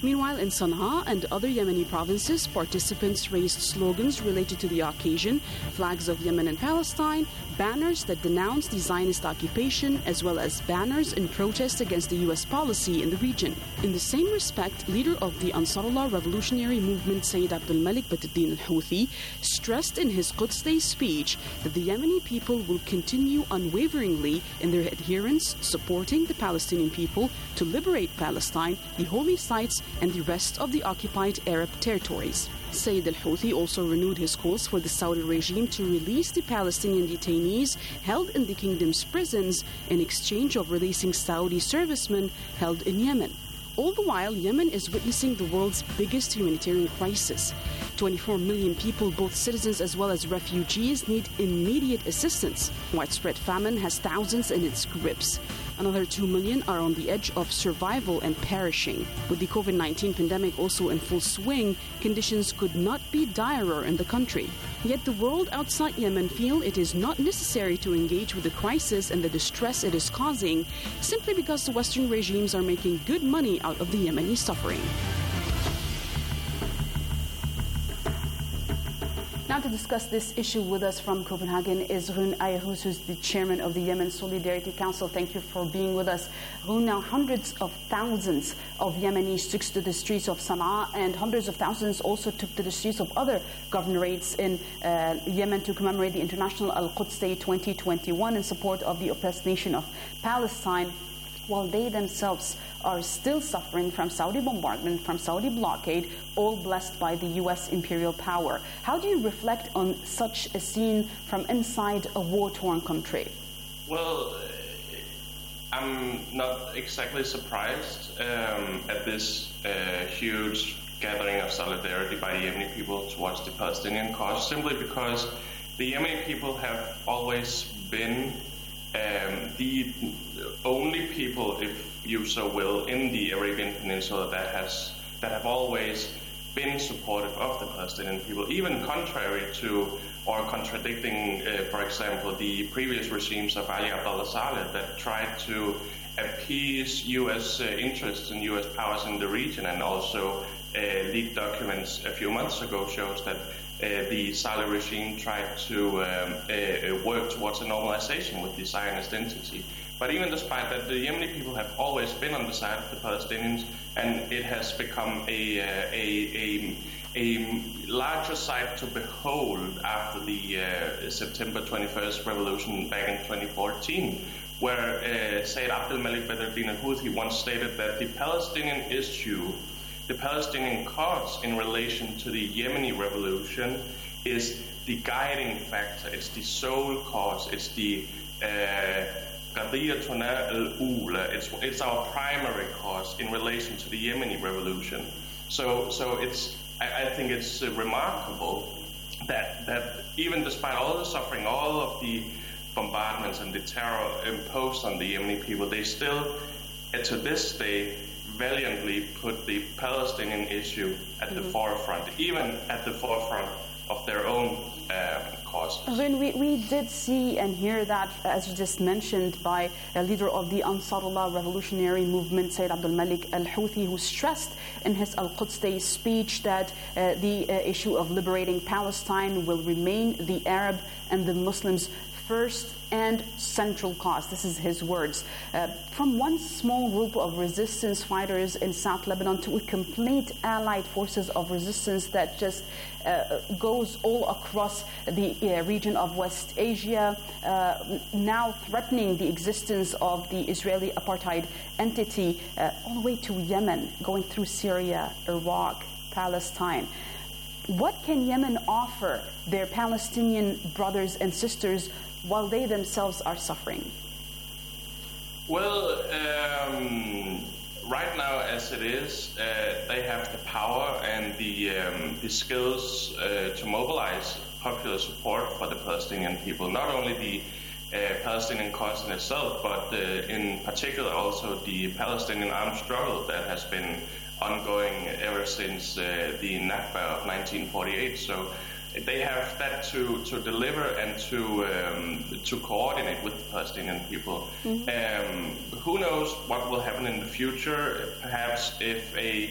Meanwhile, in Sana'a and other Yemeni provinces, participants raised slogans related to the occasion, flags of Yemen and Palestine, banners that denounced the Zionist occupation, as well as banners in protest against the U S policy in the region. In the same respect, leader of the Ansarullah revolutionary movement, Sayyid Abdul Malik Badruddin al-Houthi, stressed in his Quds Day speech that the Yemeni people will continue unwaveringly in their adherence, supporting the Palestinian people to liberate Palestine, the holy sites, and the rest of the occupied Arab territories. Sayyid al-Houthi also renewed his calls for the Saudi regime to release the Palestinian detainees held in the kingdom's prisons in exchange of releasing Saudi servicemen held in Yemen. All the while, Yemen is witnessing the world's biggest humanitarian crisis. twenty-four million people, both citizens as well as refugees, need immediate assistance. Widespread famine has thousands in its grips. Another two million are on the edge of survival and perishing. With the COVID nineteen pandemic also in full swing, conditions could not be direr in the country. Yet the world outside Yemen feel it is not necessary to engage with the crisis and the distress it is causing, simply because the Western regimes are making good money out of the Yemeni suffering. Now to discuss this issue with us from Copenhagen is Rune Eierhuis, who's the chairman of the Yemen Solidarity Council. Thank you for being with us. Rune, now hundreds of thousands of Yemenis took to the streets of Sana'a, and hundreds of thousands also took to the streets of other governorates in uh, Yemen to commemorate the International Al-Quds Day twenty twenty-one in support of the oppressed nation of Palestine, while they themselves are still suffering from Saudi bombardment, from Saudi blockade, all blessed by the U S imperial power. How do you reflect on such a scene from inside a war-torn country? Well, I'm not exactly surprised um, at this uh, huge gathering of solidarity by the Yemeni people towards the Palestinian cause, simply because the Yemeni people have always been um, the only people, if you so will, in the Arabian Peninsula that has that have always been supportive of the Palestinian people, even contrary to or contradicting, uh, for example, the previous regimes of Ali Abdullah Saleh that tried to appease U S uh, interests and U S powers in the region, and also uh, leaked documents a few months ago shows that uh, the Saleh regime tried to um, uh, work towards a normalization with the Zionist entity. But even despite that, the Yemeni people have always been on the side of the Palestinians, and it has become a a, a, a larger sight to behold after the uh, September twenty-first revolution back in twenty fourteen, where uh, Sayyid Abdul Malik Badruddin al-Houthi once stated that the Palestinian issue, the Palestinian cause in relation to the Yemeni revolution, is the guiding factor, it's the sole cause, it's the uh, It's, it's our primary cause in relation to the Yemeni revolution. So, so it's I, I think it's uh, remarkable that that even despite all the suffering, all of the bombardments and the terror imposed on the Yemeni people, they still, uh, to this day, valiantly put the Palestinian issue at mm-hmm. the forefront, even at the forefront of their own um, cause. Rune, we, we did see and hear that, as you just mentioned, by a leader of the Ansarullah revolutionary movement, Sayyid Abdul Malik al-Houthi, who stressed in his Al-Quds Day speech that uh, the uh, issue of liberating Palestine will remain the Arab and the Muslims' first and central cause. This is his words. Uh, from one small group of resistance fighters in South Lebanon to a complete allied forces of resistance that just uh, goes all across the uh, region of West Asia, uh, now threatening the existence of the Israeli apartheid entity, uh, all the way to Yemen, going through Syria, Iraq, Palestine. What can Yemen offer their Palestinian brothers and sisters while they themselves are suffering? Well, um, right now as it is, uh, they have the power and the, um, the skills uh, to mobilize popular support for the Palestinian people, not only the uh, Palestinian cause in itself, but uh, in particular also the Palestinian armed struggle that has been ongoing ever since uh, the Nakba of nineteen forty-eight. So they have that to, to deliver and to um, to coordinate with the Palestinian people. Mm-hmm. Um, who knows what will happen in the future? Perhaps if a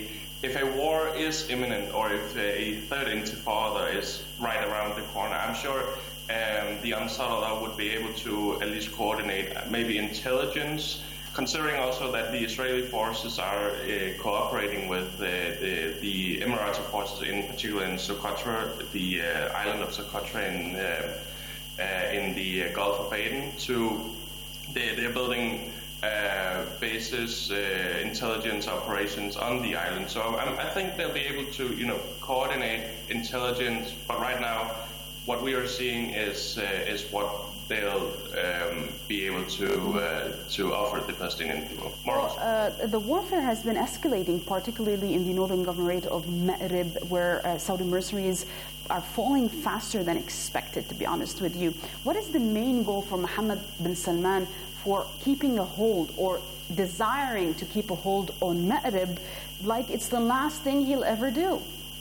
if a war is imminent or if a third intifada is right around the corner, I'm sure um, the Ansarullah would be able to at least coordinate maybe intelligence, considering also that the Israeli forces are uh, cooperating with uh, the, the Emirati forces, in particular in Socotra, the uh, island of Socotra in, uh, uh, in the Gulf of Aden, to they, they're building Uh, bases, uh, intelligence operations on the island. So um, I think they'll be able to, you know, coordinate intelligence. But right now, what we are seeing is uh, is what they'll um, be able to uh, to offer the Palestinian people. Well, uh, the warfare has been escalating, particularly in the northern governorate of Ma'rib, where uh, Saudi mercenaries are falling faster than expected, to be honest with you. What is the main goal for Mohammed bin Salman for keeping a hold or desiring to keep a hold on Ma'rib like it's the last thing he'll ever do?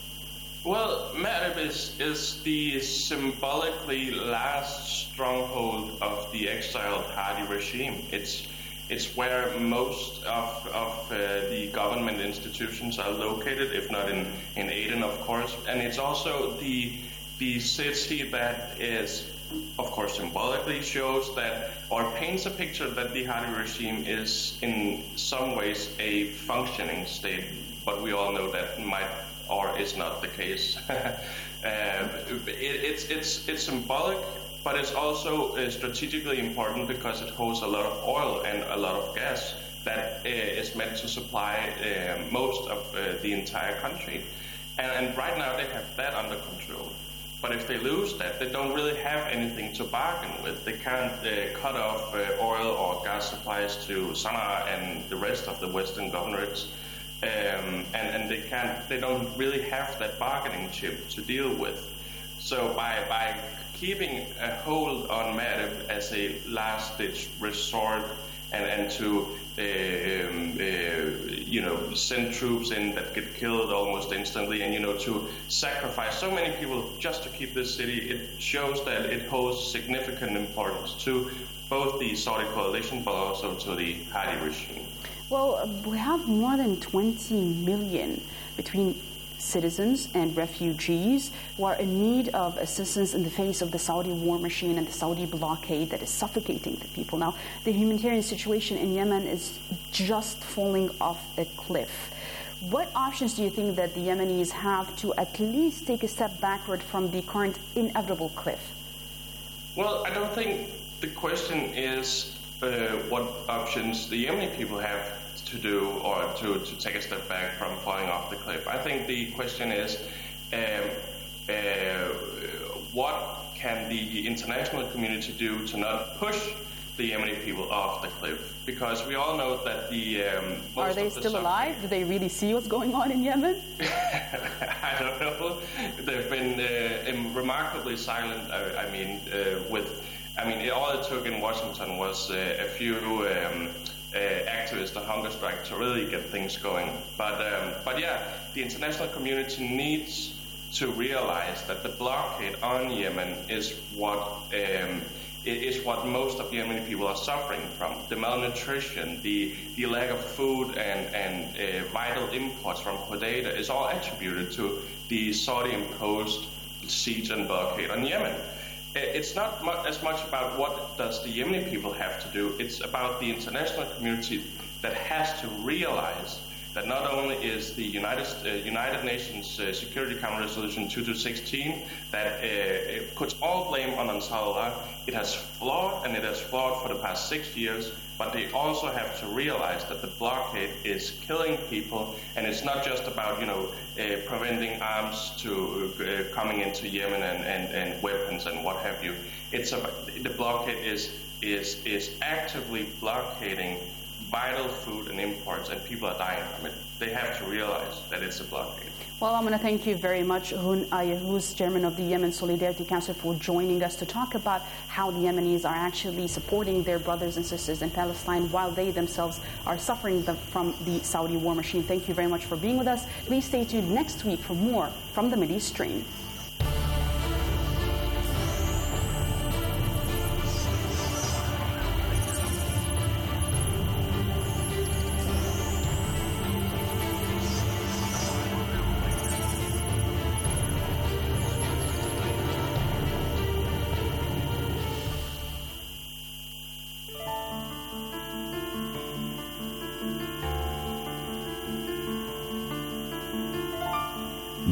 Well, Ma'rib is, is the symbolically last stronghold of the exiled Hadi regime. It's it's where most of, of uh, the government institutions are located, if not in, in Aden, of course. And it's also the the city that is, of course, symbolically shows that, or paints a picture that the Hadi regime is in some ways a functioning state, but we all know that might or is not the case. uh, it, it's it's it's symbolic, but it's also uh, strategically important because it holds a lot of oil and a lot of gas that uh, is meant to supply uh, most of uh, the entire country, and, and right now they have that under control. But if they lose that, they don't really have anything to bargain with. They can't uh, cut off uh, oil or gas supplies to Sana'a and the rest of the western governorates, um, and, and they can't. They don't really have that bargaining chip to deal with. So by by keeping a hold on Ma'rib as a last-ditch resort, and and to uh, um, uh, you know, send troops in that get killed almost instantly, and, you know, to sacrifice so many people just to keep this city, it shows that it holds significant importance to both the Saudi coalition, but also to the Hadi regime. Well, we have more than twenty million between citizens and refugees who are in need of assistance in the face of the Saudi war machine and the Saudi blockade that is suffocating the people. Now, the humanitarian situation in Yemen is just falling off a cliff. What options do you think that the Yemenis have to at least take a step backward from the current inevitable cliff? Well, I don't think the question is uh, what options the Yemeni people have to do or to, to take a step back from falling off the cliff. I think the question is um, uh, what can the international community do to not push the Yemeni people off the cliff? Because we all know that the... Um, most Are they of the still alive? Do they really see what's going on in Yemen? I don't know. They've been uh, remarkably silent. I, I mean, uh, with... I mean, all it took in Washington was uh, a few... Um, Uh, activists, a hunger strike to really get things going. But um, but yeah, the international community needs to realize that the blockade on Yemen is what um, is what most of the Yemeni people are suffering from. The malnutrition, the the lack of food and and uh, vital imports from Hodeidah is all attributed to the Saudi-imposed siege and blockade on Yemen. It's not mu- as much about what does the Yemeni people have to do. It's about the international community that has to realize that not only is the United uh, United Nations uh, Security Council Resolution two two one six that uh, it puts all blame on Ansarullah, it has flawed, and it has flawed for the past six years, but they also have to realize that the blockade is killing people, and it's not just about, you know, uh, preventing arms to uh, coming into Yemen and, and, and weapons and what have you. It's about, the blockade is is is actively blockading vital food and imports, and people are dying from it. They have to realize that it's a blockade. Well, I'm going to thank you very much, Hun Ayahuz, Chairman of the Yemen Solidarity Council, for joining us to talk about how the Yemenis are actually supporting their brothers and sisters in Palestine while they themselves are suffering the, from the Saudi war machine. Thank you very much for being with us. Please stay tuned next week for more from the Mideast Stream.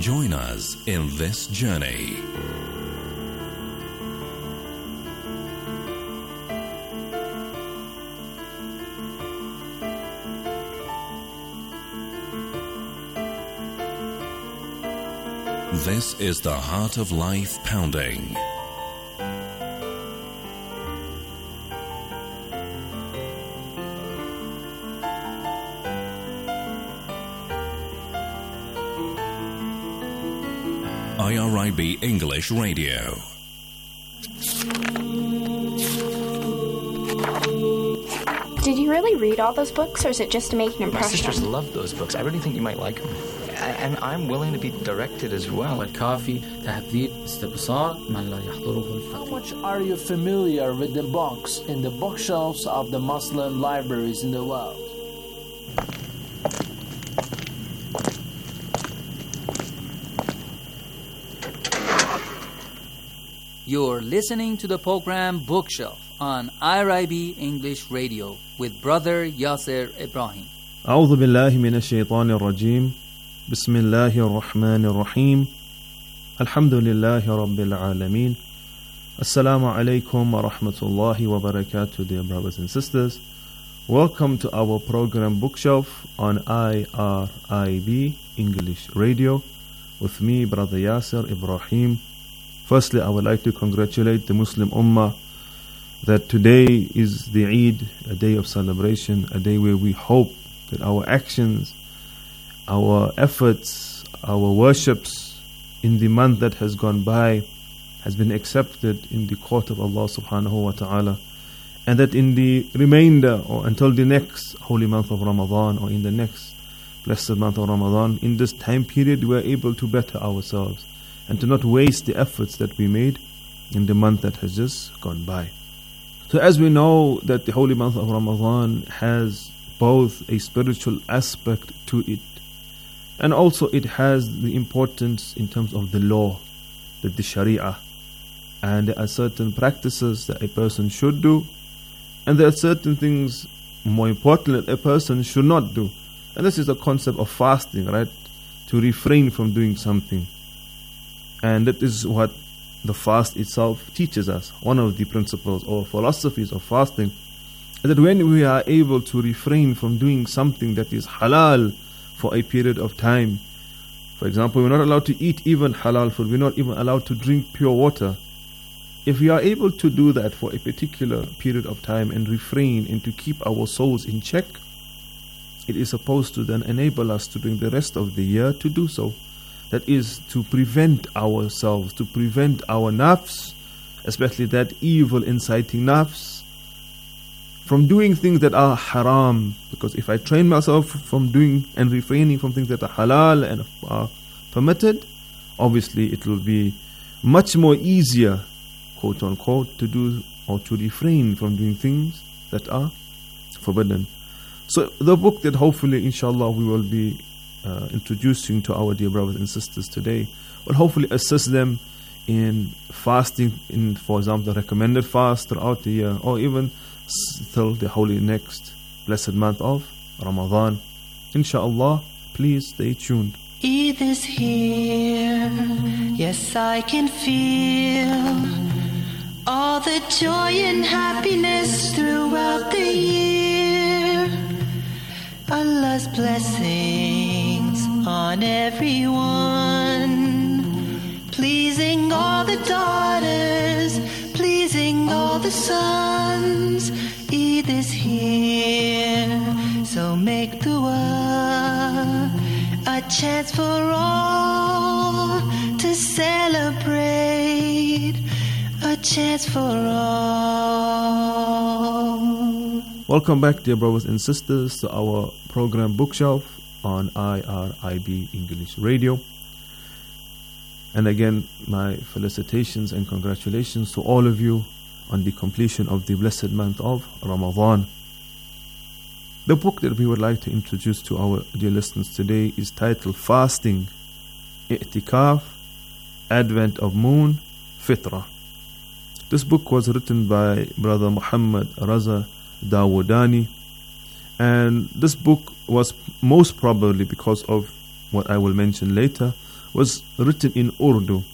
Join us in this journey. This is the Heart of Life Pounding. I R I B English Radio. Did you really read all those books, or is it just to make an impression? My sisters love those books. I really think you might like them. And I'm willing to be directed as well. How much are you familiar with the books in the bookshelves of the Muslim libraries in the world? You're listening to the program Bookshelf on I R I B English Radio with Brother Yasser Ibrahim. أعوذ بالله من الشيطان الرجيم بسم الله الرحمن الرحيم الحمد لله رب العالمين Assalamu alaikum wa rahmatullahi wa barakatuh, dear brothers and sisters. Welcome to our program Bookshelf on I R I B English Radio with me, Brother Yasser Ibrahim. Firstly, I would like to congratulate the Muslim Ummah that today is the Eid, a day of celebration, a day where we hope that our actions, our efforts, our worships in the month that has gone by has been accepted in the court of Allah subhanahu wa ta'ala, and that in the remainder or until the next holy month of Ramadan or in the next blessed month of Ramadan, in this time period we are able to better ourselves and to not waste the efforts that we made in the month that has just gone by. So as we know that the holy month of Ramadan has both a spiritual aspect to it, and also it has the importance in terms of the law, that the Sharia, and there are certain practices that a person should do, and there are certain things, more importantly, that a person should not do. And this is the concept of fasting, right? To refrain from doing something. And that is what the fast itself teaches us. One of the principles or philosophies of fasting is that when we are able to refrain from doing something that is halal for a period of time, for example, we're not allowed to eat even halal food, we're not even allowed to drink pure water. If we are able to do that for a particular period of time and refrain and to keep our souls in check, it is supposed to then enable us to during the rest of the year to do so. That is to prevent ourselves, to prevent our nafs, especially that evil inciting nafs, from doing things that are haram. Because if I train myself from doing and refraining from things that are halal and are permitted, obviously it will be much more easier, quote unquote, to do or to refrain from doing things that are forbidden. So the book that hopefully inshallah we will be uh, introducing to our dear brothers and sisters today will hopefully assist them in fasting, in, for example, the recommended fast throughout the year, or even till the holy next blessed month of Ramadan. Inshallah, please stay tuned. Eid is here, yes I can feel all the joy and happiness throughout the year. Allah's blessings on everyone, pleasing all the daughters, pleasing all the sons. Eid is here, so make dua, a chance for all to celebrate, a chance for all. Welcome back, dear brothers and sisters, to our program Bookshelf on I R I B English Radio. And again, my felicitations and congratulations to all of you on the completion of the blessed month of Ramadan. The book that we would like to introduce to our dear listeners today is titled Fasting, I'tikaf, Advent of Moon, Fitra. This book was written by Brother Muhammad Raza Dawoodani, and this book was most probably, because of what I will mention later, was written in Urdu,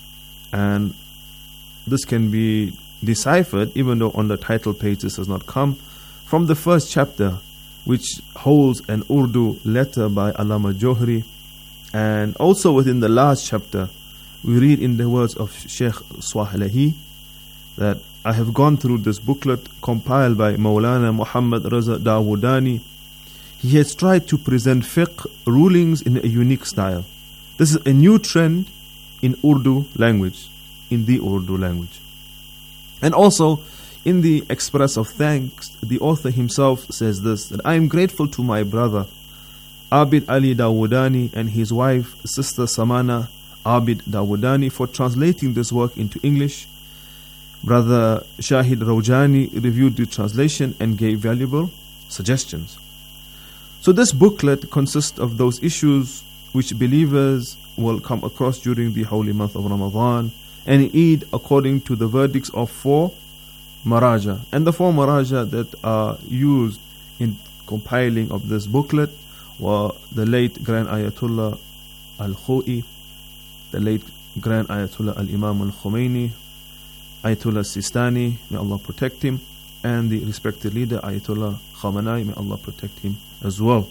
and this can be deciphered, even though on the title page this does not come, from the first chapter, which holds an Urdu letter by Allama Johri. And also within the last chapter, we read in the words of Sheikh Swahlehi that I have gone through this booklet compiled by Maulana Muhammad Raza Dawoodani. He has tried to present fiqh rulings in a unique style. This is a new trend in Urdu language, in the Urdu language. And also, in the express of thanks, the author himself says this, that I am grateful to my brother Abid Ali Dawoodani and his wife, Sister Samana Abid Dawoodani, for translating this work into English. Brother Shahid Raujani reviewed the translation and gave valuable suggestions. So this booklet consists of those issues which believers will come across during the holy month of Ramadan and Eid, according to the verdicts of four maraja. And the four maraja that are used in compiling of this booklet were the late Grand Ayatollah Al-Khoi, the late Grand Ayatollah Al-Imam Al-Khomeini, Ayatollah Sistani, may Allah protect him, and the respected leader Ayatollah Khamenei, may Allah protect him as well.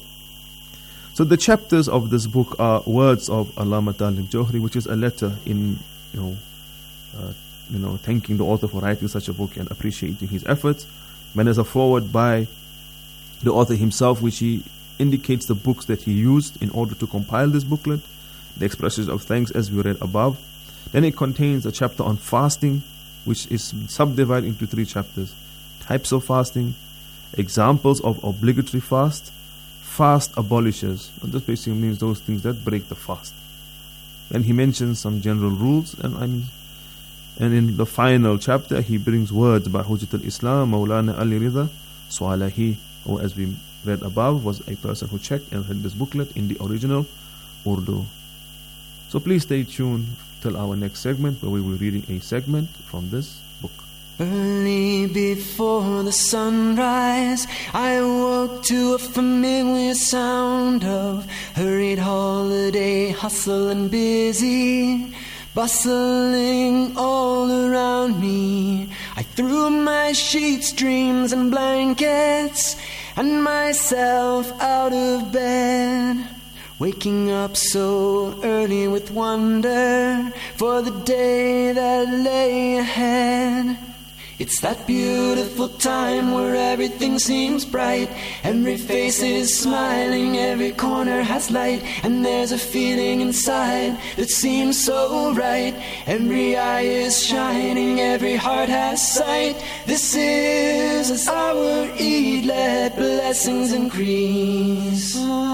So the chapters of this book are words of Allama Talib Johri, which is a letter in, you know, uh, you know, thanking the author for writing such a book and appreciating his efforts. And there's a foreword by the author himself, which he indicates the books that he used in order to compile this booklet, the expressions of thanks as we read above. Then it contains a chapter on fasting, which is subdivided into three chapters: types of fasting, examples of obligatory fast, fast abolishes. And this basically means those things that break the fast. Then he mentions some general rules, and I'm, and in the final chapter he brings words by Hujjat al-Islam Maulana Ali Rida Swahlehi, who, as we read above, was a person who checked and read this booklet in the original Urdu. So please stay tuned till our next segment, where we will be reading a segment from this book. Early before the sunrise, I woke to a familiar sound of hurried holiday, hustle and busy, bustling all around me. I threw my sheets, dreams and blankets and myself out of bed, waking up so early with wonder for the day that lay ahead. It's that beautiful time where everything seems bright, every face is smiling, every corner has light, and there's a feeling inside that seems so right. Every eye is shining, every heart has sight. This is our Eid, let blessings increase,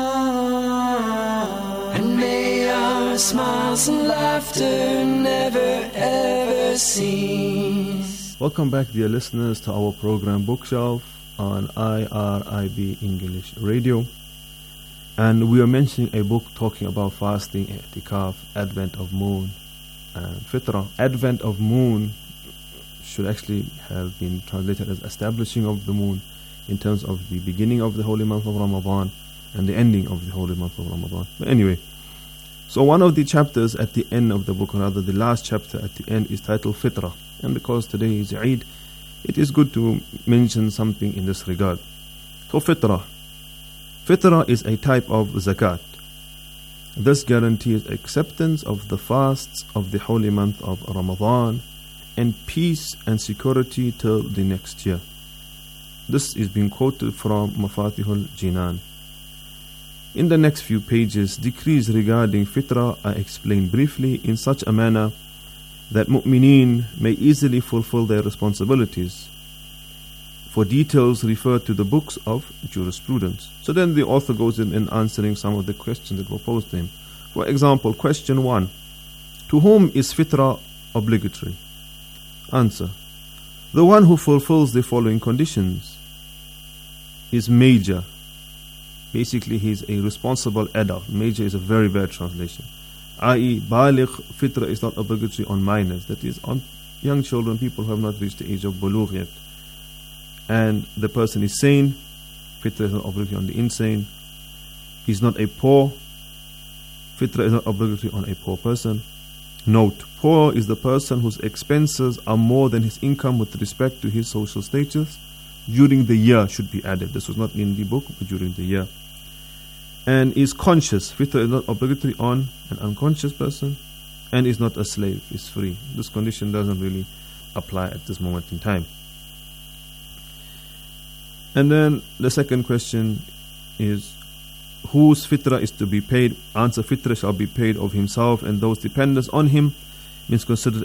and may our smiles and laughter never ever cease. Welcome back, dear listeners, to our program Bookshelf on I R I B English Radio. And we are mentioning a book talking about fasting, i'tikaf, Advent of Moon, and Fitra. Advent of Moon should actually have been translated as establishing of the moon, in terms of the beginning of the holy month of Ramadan and the ending of the holy month of Ramadan. But anyway, so one of the chapters at the end of the book, or rather the last chapter at the end, is titled Fitra. And because today is Eid, it is good to mention something in this regard. So Fitra. Fitra is a type of zakat. This guarantees acceptance of the fasts of the holy month of Ramadan and peace and security till the next year. This is being quoted from Mafatihul Jinan. In the next few pages, decrees regarding Fitra are explained briefly in such a manner that mu'mineen may easily fulfill their responsibilities. For details, refer to the books of jurisprudence. So then the author goes in and answering some of the questions that were posed to him. For example, question one: to whom is fitra obligatory? Answer: the one who fulfills the following conditions. Is major. Basically, he is a responsible adult. Major is a very bad translation. that is, baligh, fitra is not obligatory on minors, that is, on young children, people who have not reached the age of bulugh yet. And the person is sane, fitra is not obligatory on the insane. He's not a poor, Fitra is not obligatory on a poor person. Note, poor is the person whose expenses are more than his income with respect to his social status. During the year should be added. This was not in the book, but during the year. And is conscious. Fitra is not obligatory on an unconscious person, and is not a slave, is free. This condition doesn't really apply at this moment in time. And then the second question is, whose fitra is to be paid? Answer, fitra shall be paid of himself and those dependents on him, means considered